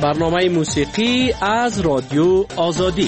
برنامه موسیقی از رادیو آزادی.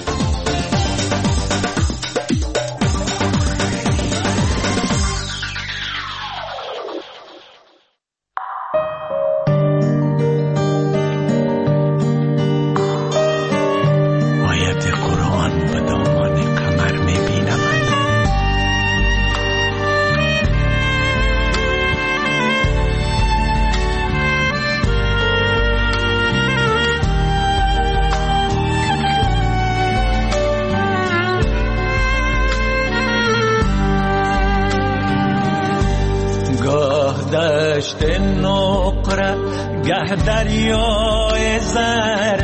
دشت نقره گه دریای زر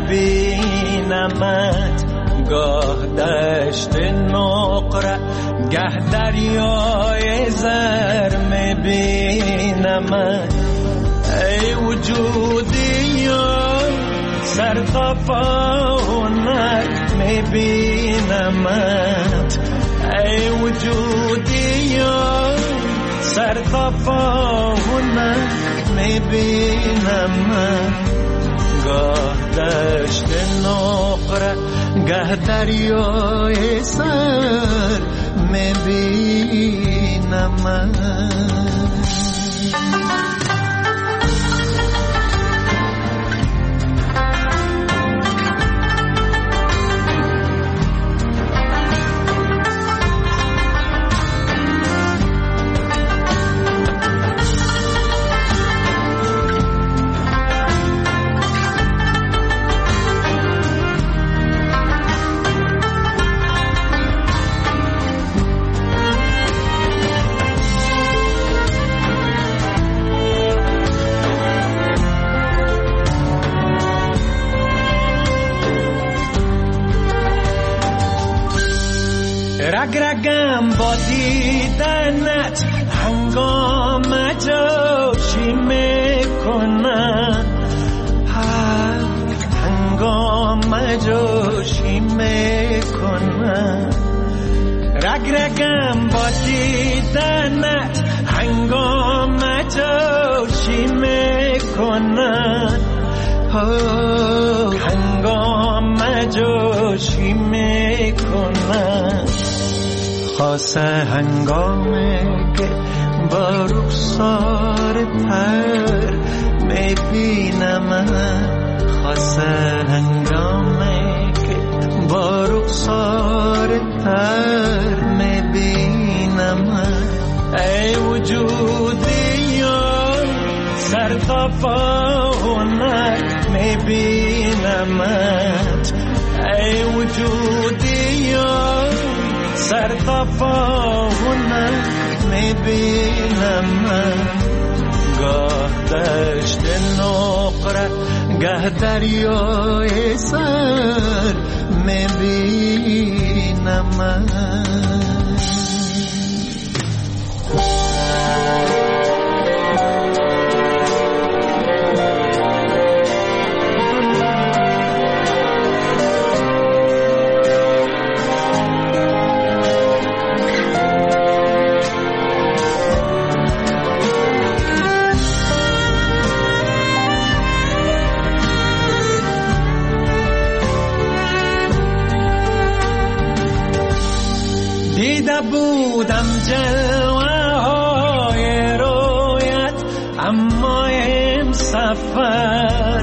میبینمت، گاه دشت نقره گه دریای زر میبینمت. ای وجودی سرخفا هنر میبینمت، ای وجودی سرخفا هنر میبینم. گاه دشت نقره گه دریای سر میبینم. رگرگم با دیدنت هنگام جوشی میکنم، هنگام جوشی میکنم. رگرگم با دیدنت هنگام جوشی میکنم، هنگام جوشی میکنم. خاصه هنگامی که با رخسار تر میبینم، خاصه هنگامی که با رخسار تر میبینم. ای وجودی سرخفا هنر میبینمت، ای وجودی سرخفا هنر میبینم. گاه دشت نقره گه دریای سر میبینم. دیده بودم جلوه های رویت، اما این سفر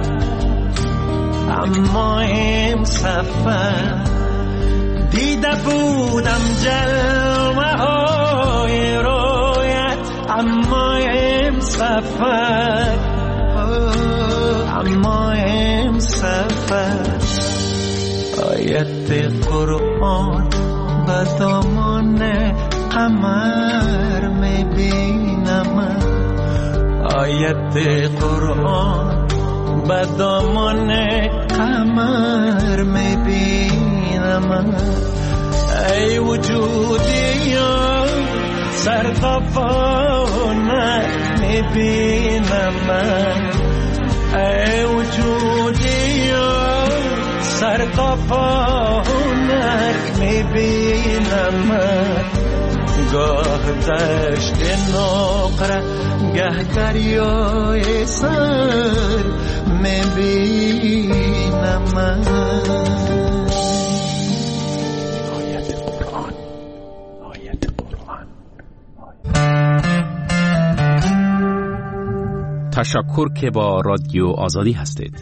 دیده بودم جلوه های رویت، اما این سفر آیت قرآن به دامان قمر میبینم، آیت قرآن به دامان قمر میبینم. ای وجودی سرخفا هنر میبینم، ای وجودی سرخفا هنر میبینم. گاه دشت نقره گه دریای سر میبینم من. آیت قرآن. تشکر که با رادیو آزادی هستید.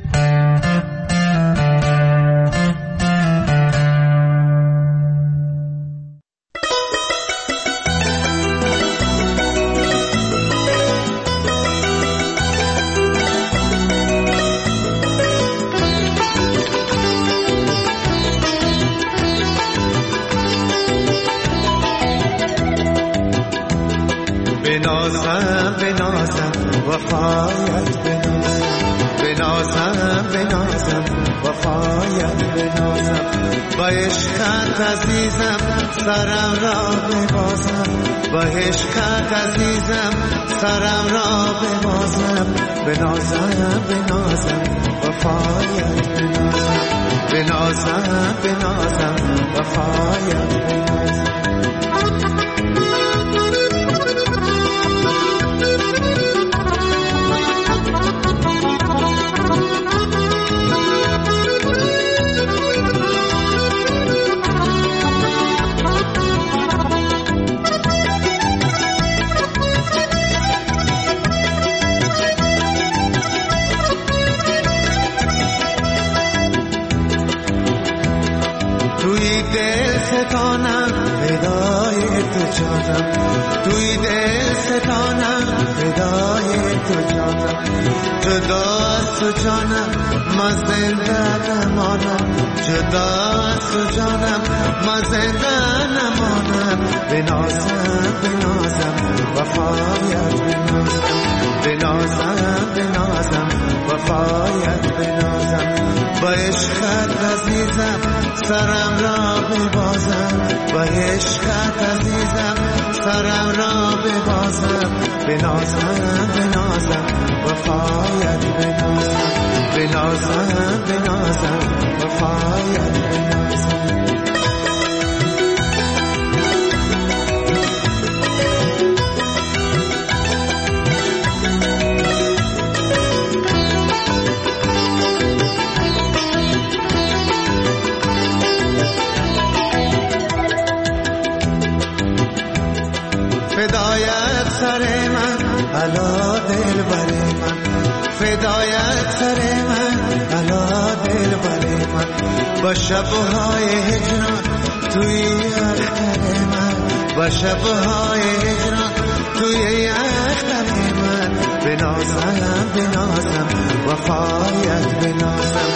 بنازم بنازم وفایت بنازم بنازم وفایت بنازم با عشقت عزیزم سرم را ببازم با عشقت عزیزم سرم را ببازم بنازم بنازم وفایت بنازم بنازم وفایت بنازم. توی دل ستانم فدای تو جانم توی دل ستانم فدای تو جانم جدا از تو جانم من زنده نمانم جدا از تو جانم من زنده نمانم بنازم بنازم وفایت بنازم بنازم وفایت بنازم با عشقت عزیزم سرم را ببازم با عشقت عزیزم سرم را ببازم بنازم بنازم وفایت بنازم بنازم وفایت بنازم. فدایت سر من علا دل بر من فدایت سر من علا دل بر من با شبهای هجران توی اختر من با شبهای هجران توی اختر من بنازم بنازم وفایت بنازم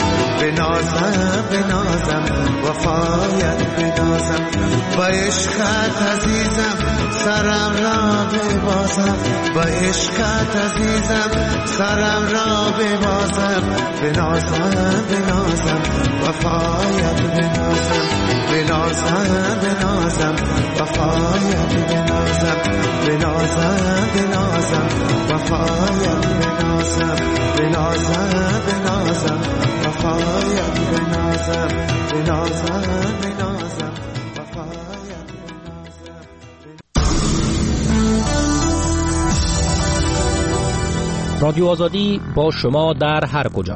بنازم وفایت بنازم با عشقت عزیزم سرم را ببازم با عشقت عزیزم سرم را ببازم بنازم وفایت بنازم وفایت بنازم وفایت بنازم وفایت بنازم وفایت بنازم. رادیو آزادی با شما در هر کجا.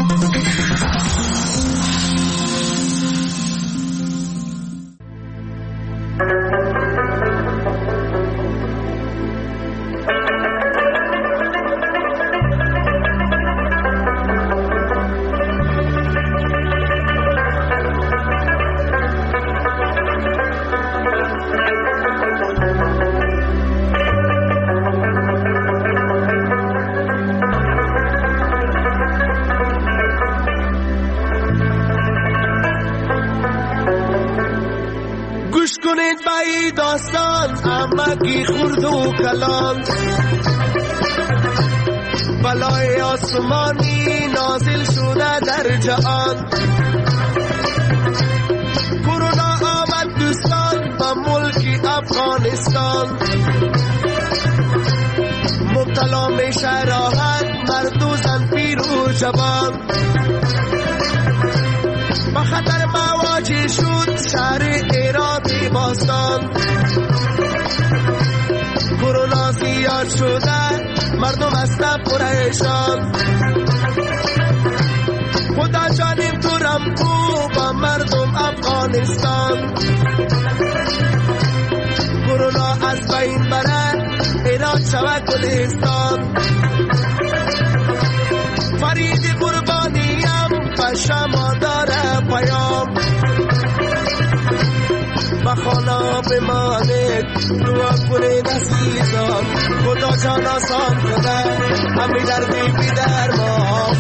داستان امکی خورد و کلان بلای آسمانی نازل شده در جهان کرونا آمد دوستان با ملک افغانستان مبتلا میشه راحت مرد و زن پیر و جوان با خطر مواجه شد شهر هرات باستان شده مردم هستن پریشان. خدا جانیم تو رمکو با مردم افغانستان. کرونا از بین بره ایران شود گلستان. فرید قربانیم به شما داره پیام. به خانه بمانید دعا کنید عزیزان. خدا جان آسان کنه همی دردی بی درمان.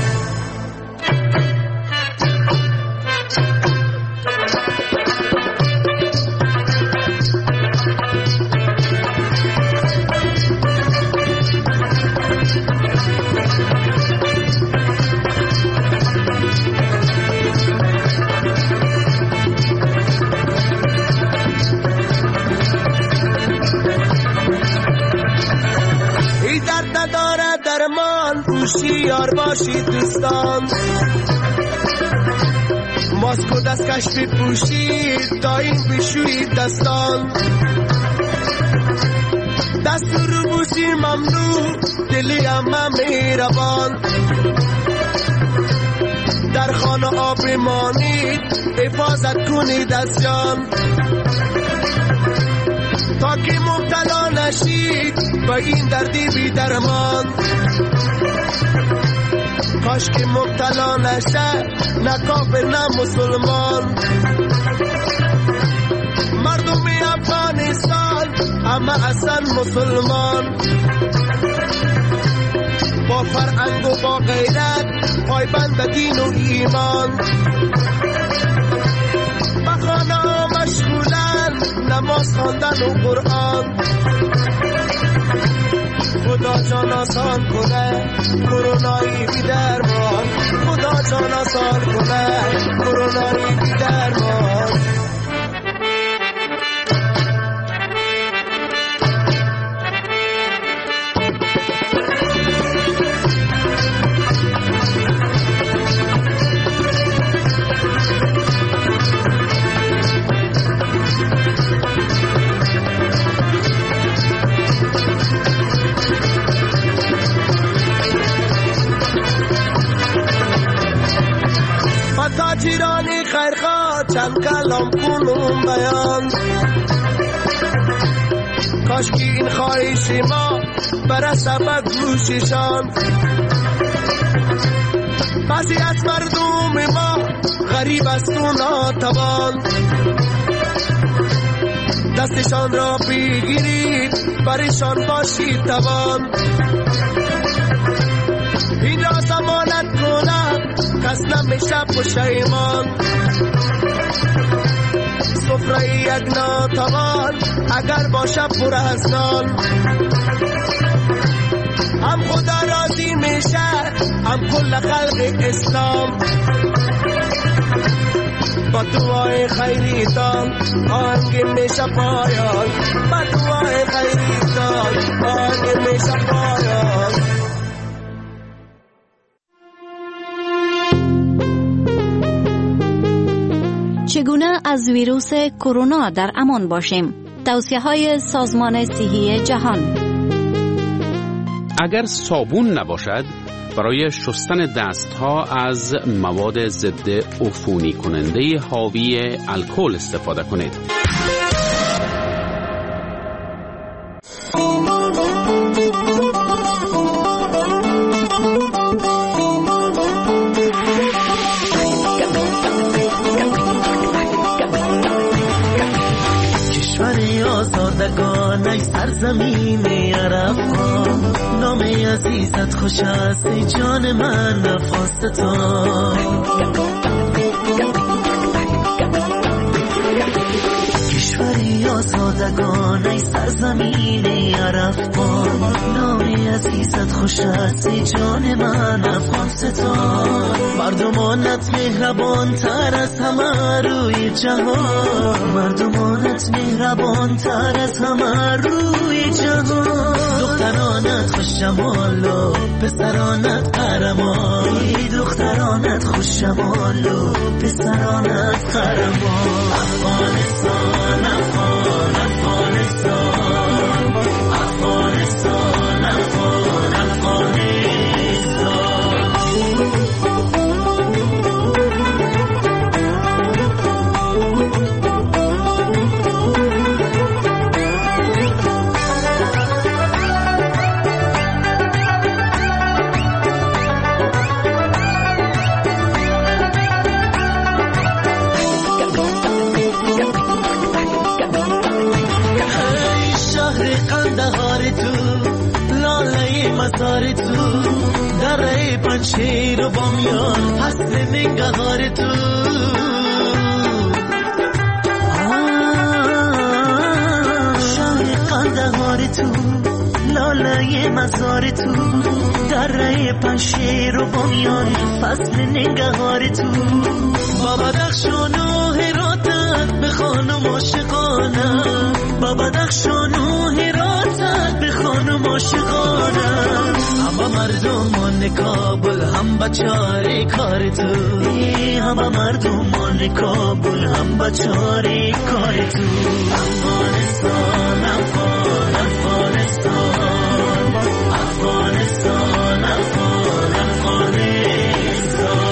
هوشیار باشید دوستان. ماسک و دستکش بپوشید تا این بشویید دستان. دست رو بوسی ممنوع دلی همه مهربان. در خانه آب مانید حفاظت کنید از جان. تا که مبتلا نشید با این دردی بی درمان. کاش که مبتلا نشه نه کافر نه مسلمان. مردم افغانستان همه اصلا مسلمان. با فرهنگ و با غیرت پایبند به دین و ایمان. به خانه مشغولن نماز خواندن و قرآن. خدا جان آسان کنه کرونایی بی درمان. خدا جان آسان کنه کرونایی بی درمان. تاجرانی خیرخواه چند کلام کنم بیان. کاش که این خواهش ما برسه به گوششان. بعضی از مردم ما غریب است و ناتوان. دستشان را بگیرید برشان باشید توان. این را ضمانت کنم کس نمیشه پشیمان. سفره یک ناتوان اگر باشه پر از نان. هم خدا راضی میشه هم کل خلق اسلام. با دعای خیریتان آهنگ میشه پایان. با دعای خیریتان آهنگ میشه پایان. چگونه از ویروس کرونا در امان باشیم؟ توصیه‌های سازمان صحی جهان. اگر صابون نباشد برای شستن دستها از مواد ضد عفونی کننده حاوی الکل استفاده کنید. آزادگان ای سرزمین عرب‌ها، نام عزیزت خوش است ای جان من نفاستان. کشوری آزادگان ای سرزمین عرب‌ها، نام عزیزت خوش است ای جان من افغانستان. مردمانت مهربان تر از همه روی جهان، مردمانت مهربان تر از همه روی جهان. دخترانت خوش جمال و پسرانت قهرمان، دخترانت خوش جمال و پسرانت قهرمان. افغانستان افغان افغانستان افغانستان مزار تو دره پنچیر و بامیان حسن نگهار تو شهر قندهار تو لاله مزار تو دره پنچیر و بامیان فصل نگهار تو با بدخشان و هراتت به خانم عاشقانم با بدخشان و هراتت به خانم عاشقانم همه مردمان کابل هم بچاره کار تو همه مردمان کابل هم بچاره کار تو افغانستان افغان افغانستان افغانستان افغان افغانستان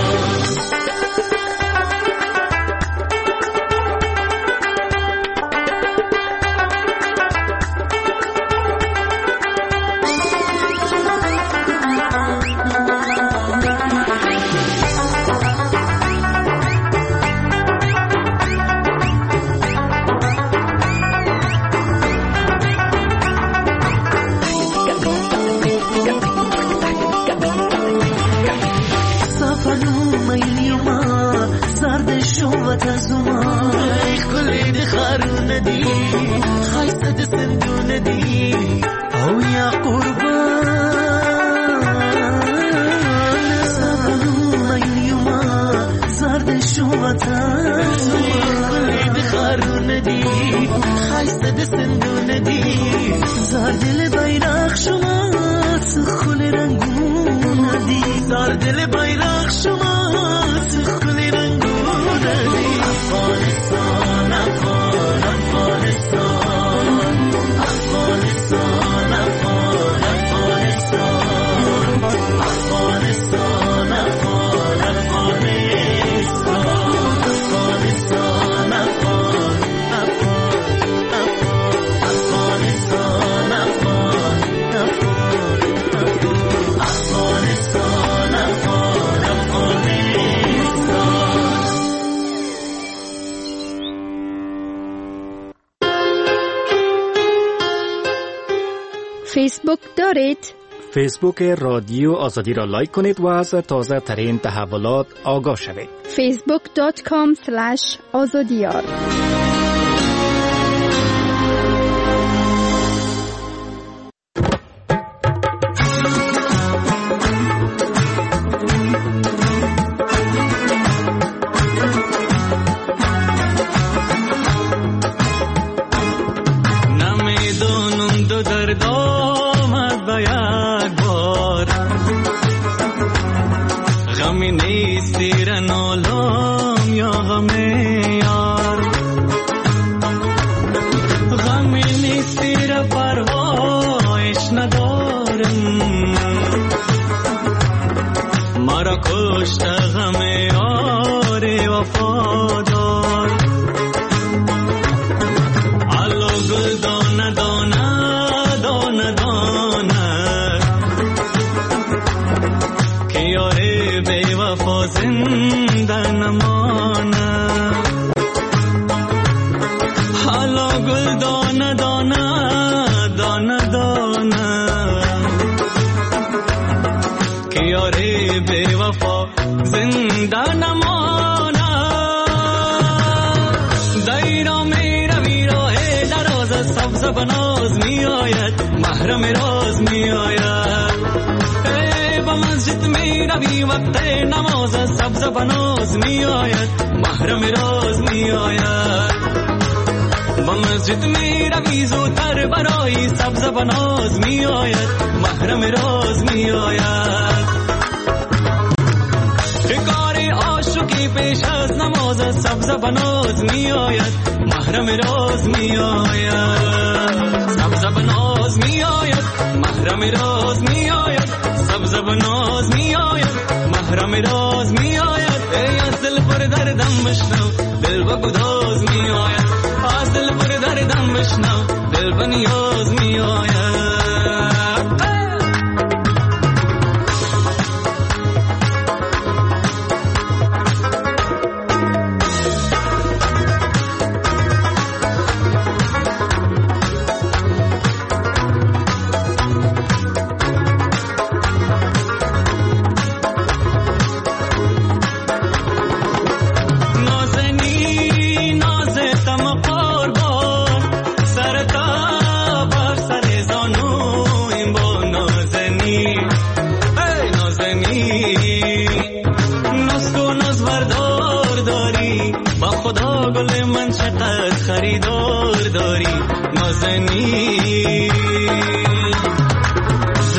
فیسبوک دارید؟ فیسبوک رادیو آزادی را لایک کنید و از تازه ترین تحولات آگاه شوید. facebook.com/azadiyar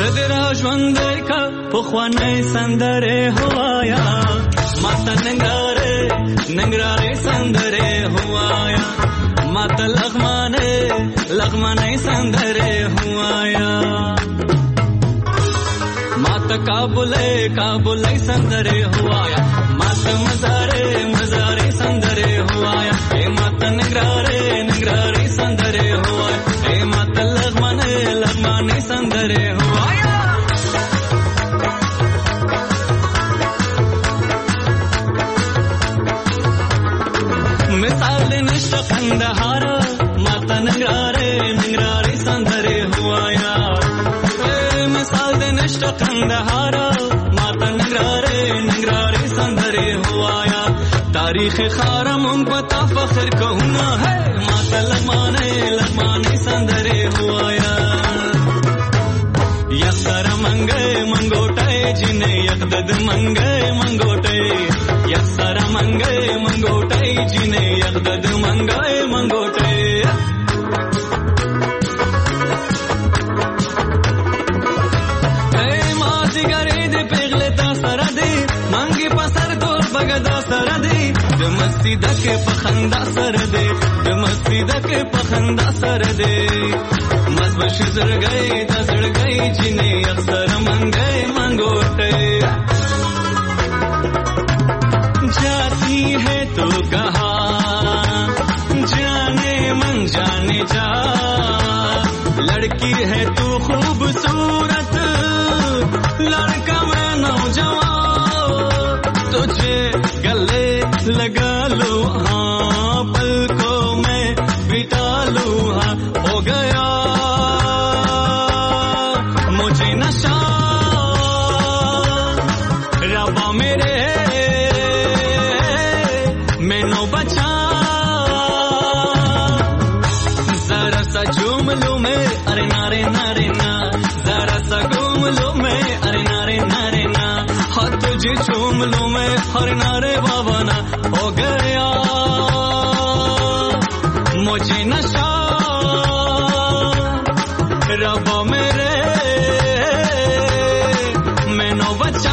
زدرا ژوند کا پخوانه سندره هوایا ماته ننګراره سندره هوایا ماته لغمانه سندره هوایا ماته کابل سندره هوایا ماته مزاره سندره هوایا اے ماته ننګراره سندره هوایا اے ماته لغمانه سندره هوایا مثال نشته قندهار ماته ننګراره سندره هوایا مثال نشته قندهار ماته ننګراره سندره هوایا تاریخ خارم پتا فخر کونا ہے ماته لغمانه سندره هوایا یک سر منګوټه جنې یک دد منګوټه یک سر منګوټه جنې یک دد منګوټه اے ما جګرې دې پیغله تا سره دې منګي پسر تور بغدا سره دې د مسجد کې پخندا سره دې د مسجد کې پخندا سره دې مزبش زړګي د زړګي جنې اکثر منګوټه जाती है तो कहाँ जाने मन जाने जा लड़की है तू खूबसूरत लड़का मैं नौजवान तुझे गले लगा लो हाँ पलकों में बिठा लो हाँ हो गया मुझे नशा रबा मेरे झूम लो मैं अरे नारे नारे ना जरा सा घूम लो मैं अरे नारे नारे ना हाथ तुझे झूम लो मैं अरे नारे बाबा ना हो गया मुझे नशा रब्बा मेरे मैं नो बचा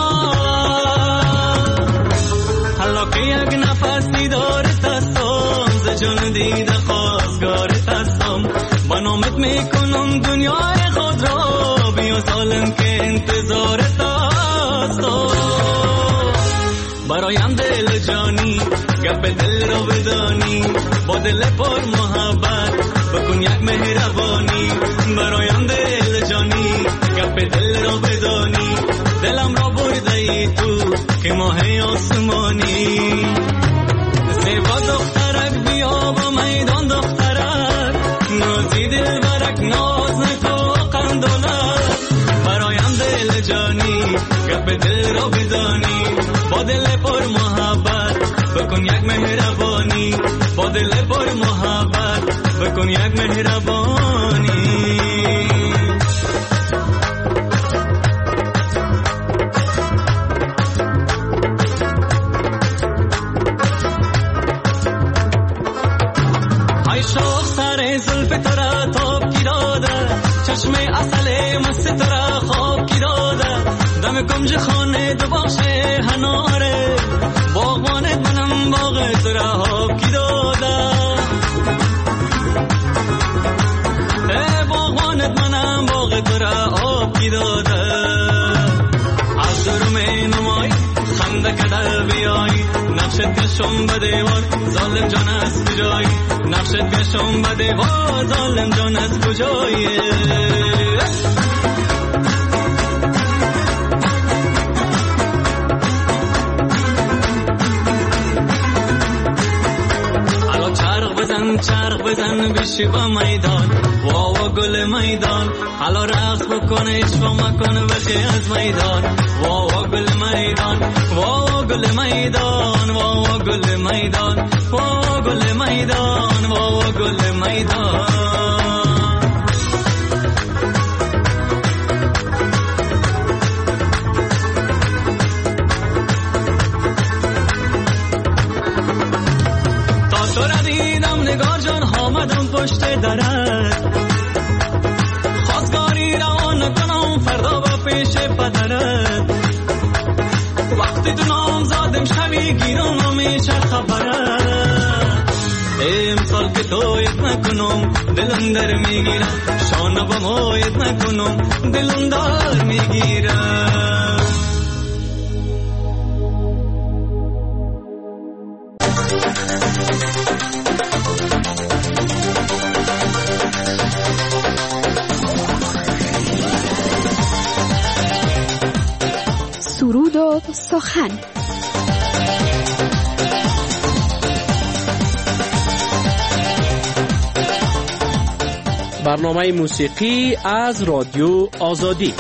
हलो की अगना फासी दौर तस्तोम जजुन दीदा خواستگار تستم بنامت میکنم دنیای خود را بیا سالم که انتظار تستم برایم دل جانی گپ دل را بدانی با دل پر محبت بکن یک مهربانی برایم دل جانی گپ دل را بدانی دلم را برده ای تو که ماه آسمانی زیبا دخترک بیا با میدان دخترک نازی دل برک ناز نکو قندولک برایم دل جانی گپ دل را بدانی با دل پر محبت بکن یک مهربانی با دل پر محبت بکن یک مهربانی زلف ترا توب کی داده چشم اصل مست ترا خواب کی داده دم گمج خانه دو باشه هناره باغوانت منم باغ ترا خواب کی داده باغوانت منم باغ ترا خواب کی داده از دور می نمای خنده کده بیای نقشت کشم به دیوار ظالم جان از کجایی نقشت کشم به دیوار ظالم جان از کجایی الان چرخ بزن بشی با میدان واوا گل میدان حالا رقص بکنه اشوا مکن بخی از میدان واوا گل میدان واوا گل میدان واوا گل میدان واوا گل میدان واوا گل میدان تا تو را دیدم نگار جان آمدم پشت درت خواستگاری را نکنم پیش پدرت وقتی تو نام زادم شبی گیرم همیشه خبرت امسال که تویت نکنم دلم در میگیرم شانه با مویت نکنم دلم دار میگیرم سرود و سخن. برنامه موسیقی از رادیو آزادی.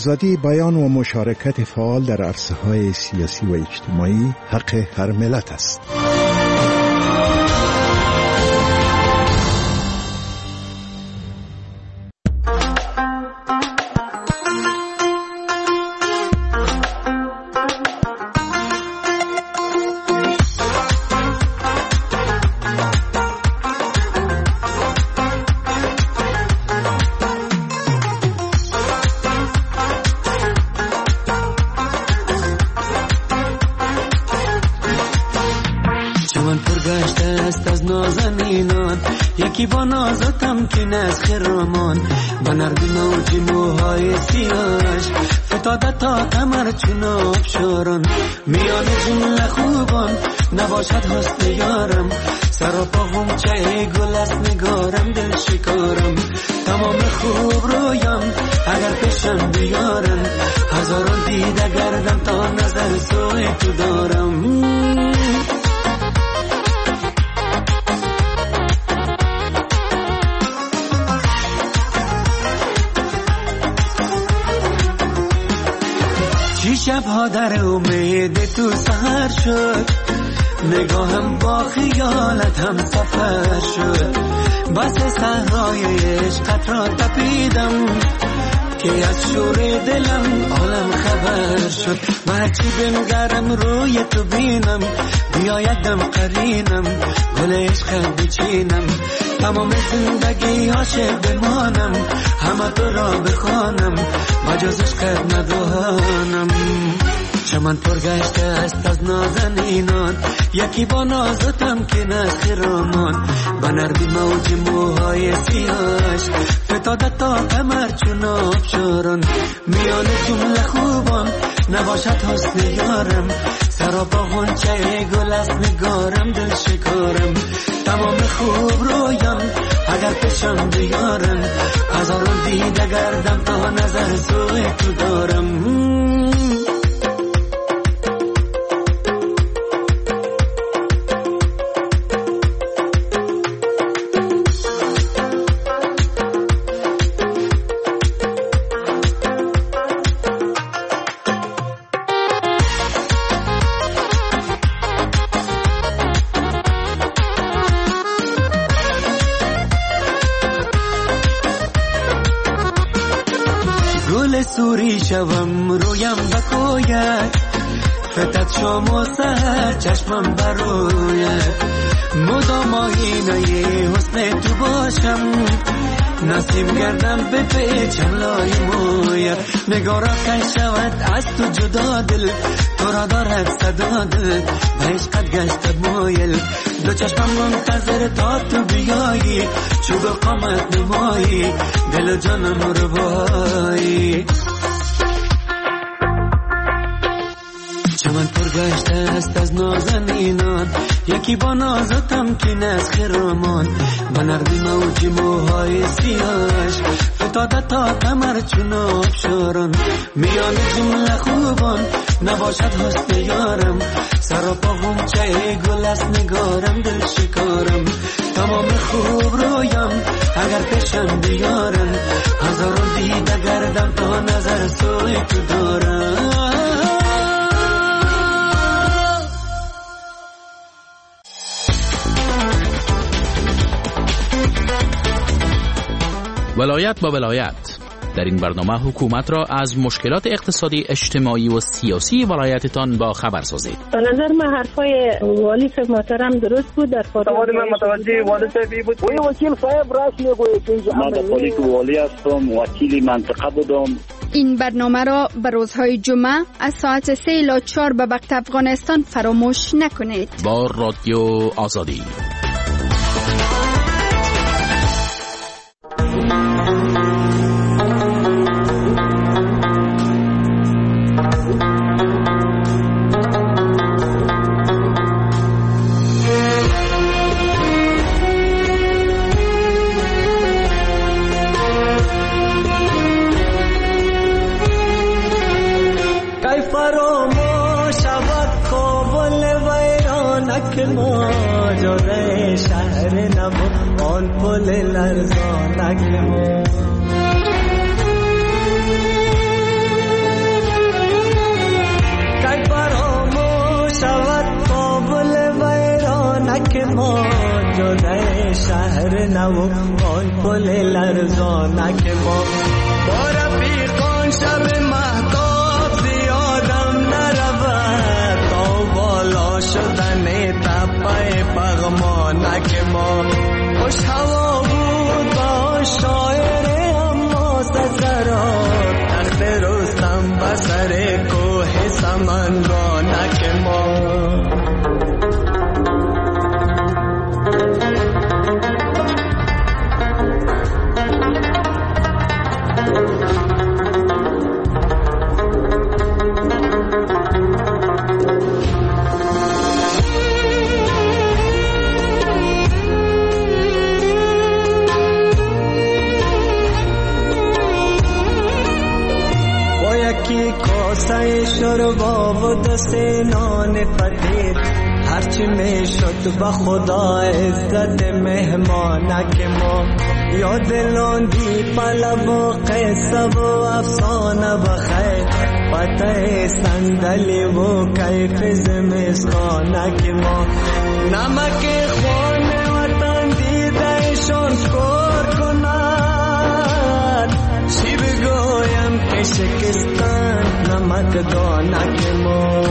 آزادی بیان و مشارکت فعال در عرصه‌های سیاسی و اجتماعی حق هر ملت است. یکی با ناز و تمکین از خرامان با نرمی موج موهای سیاش فتاده تا کمر چون آبشاران میان جمله خوبان نباشد حسن یارم سر و پا غنچه گل است نگارم دل شکارم تمام خوب رویم اگر پیشم بیارن هزاران دیده گردم تا نظر سوی تو دارم شبها در امید تو سهر شد نگاهم با خیالت هم سفر شد بس صحرای عشقت را تپیدم که از شور دلم عالم خبر شد و هرچی بنگرم روی تو بینم بیاید دم قرینم گل عشقت بچینم تمام زندگی عاشق بمانم همه تو را بخوانم مجاز عشقت ندانم چمن پرگشته است از نازنینان یکی با ناز و تمکین از خرامان با نرمی موج موهای سیاش فتاده تا کمر چون آبشاران میان جمله خوبان نباشد حسن یارم سرا با غنچه گل است نگارم دل شکارم تمام خوب رویم اگر پیشم بیارن هزاران دیده گردم تا نظر سوی تو دارم سوری شوم رویم بکوید فتت شام و سهر چشمم بروید مدام آینه حسن تو باشم نسیم گردم به پیچم لای موید نگارا کن شود از تو جدا دل تو را دارد صدا دل به عشقت گشت مایل دو چشمم منتظر تا تو بیایی چوب قامت نمایی دل و جانم رو بایی چمن پرگشته است از نازنینان یکی با ناز و تمکین از خرامان با نرمی موج موهای سیاش فتاده تا کمر چون آبشاران میان جمله خوبان نباشد حسن یارم سر و پا غنچه گل است نگارم دل شکارم تمام خوب رویم اگر پیشم بیارن هزاران دیده گردم تا نظر سوی تو دارم ولایت با ولایت در این برنامه حکومت را از مشکلات اقتصادی اجتماعی و سیاسی ولایتتان با خبر سازید. به نظر من حرفای والی صاحب محترم درست بود. در سوال من متوجه والی صاحبی بود. وکیل صاحب راست میگوید که من در حالی که والی هستم وکیل منطقه بودم. این برنامه را به روزهای جمعه از ساعت 3 الی 4 به وقت افغانستان فراموش نکنید. با رادیو آزادی. ماجرای شهر نبود آن پل لرزانک ما جدای شهر نو آن پل لرزانک ما با رفیقان شب مهتاب زیادم نرود تا بالا شدن تپه پغمانک ما خوش هوا بود با شاعر اما سسرات تخت رستم بسر کوه سمنگانک ما کاسه شربا و دست نان فقیر هرچی می شد به خدا عزت مهمانک ما یاد لاندی پلو و قصه و افسانه بخیر پته صندلی و کیف زمستانک ما نمک خانه وطن دیدهشان کار کند چی بگویم که شکستن نمک دانک ما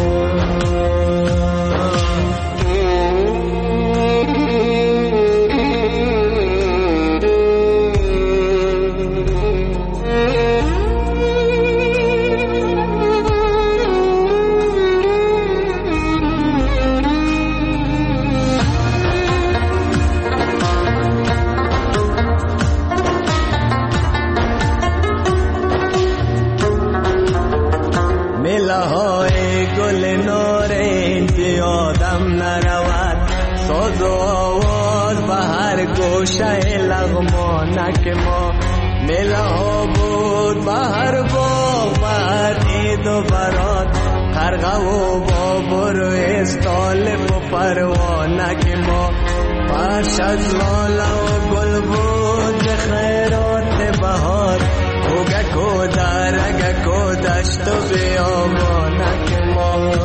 گوشه لغمانک ما میله ها بود بهر باغ بهر عید و برات خرقه و بابر و استالب و پروانک ما فرش از لاله و گل بود خیرات بهار اوگک و درگک و دشت و بیابانک ما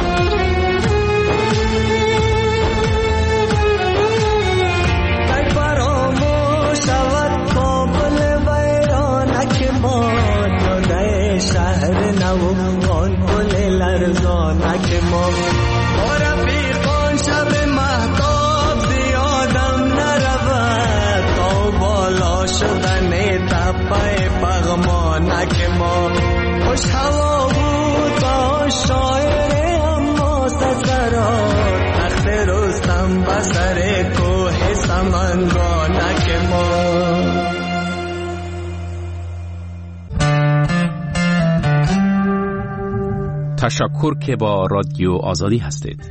شهر نو آن پل لرزانک ما با رفیقان شب مهتاب زیادم نرود تا بالا شدن تپه پغمانک ما خوش هوا بود با شاعر اما سسرات تخت رستم بسر کوه سمنگانک ما تشکر که با رادیو آزادی هستید.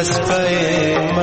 از پای